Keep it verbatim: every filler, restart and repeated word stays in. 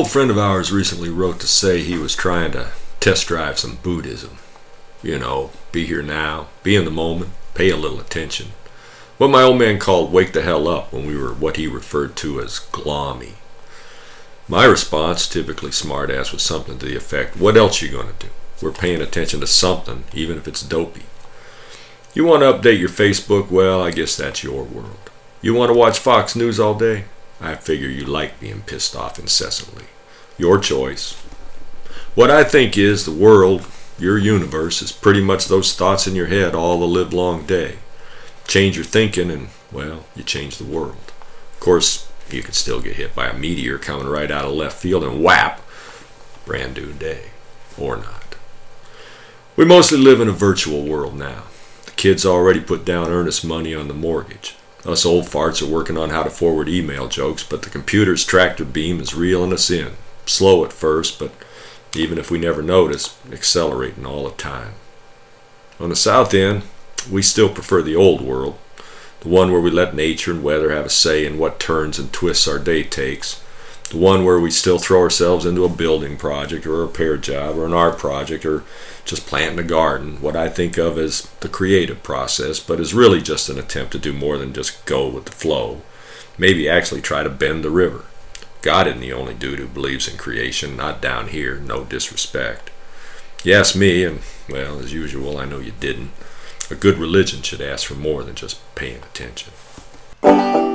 old friend of ours recently wrote to say he was trying to test drive some Buddhism. You know, be here now, be in the moment, pay a little attention. What my old man called wake the hell up when we were what he referred to as glommy. My response, typically smartass, was something to the effect, what else you gonna do? We're paying attention to something, even if it's dopey. You want to update your Facebook? Well, I guess that's your world. You want to watch Fox News all day? I figure you like being pissed off incessantly. Your choice. What I think is the world, your universe, is pretty much those thoughts in your head all the livelong day. Change your thinking and, well, you change the world. Of course, you could still get hit by a meteor coming right out of left field and whap, brand new day. Or not. We mostly live in a virtual world now. The kids already put down earnest money on the mortgage. Us old farts are working on how to forward email jokes, but the computer's tractor beam is reeling us in. Slow at first, but even if we never notice, accelerating all the time. On the south end, we still prefer the old world, the one where we let nature and weather have a say in what turns and twists our day takes, the one where we still throw ourselves into a building project or a repair job or an art project or just planting a garden, what I think of as the creative process, but is really just an attempt to do more than just go with the flow. Maybe actually try to bend the river. God isn't the only dude who believes in creation, not down here, no disrespect. You ask me, and well, as usual, I know you didn't. A good religion should ask for more than just paying attention.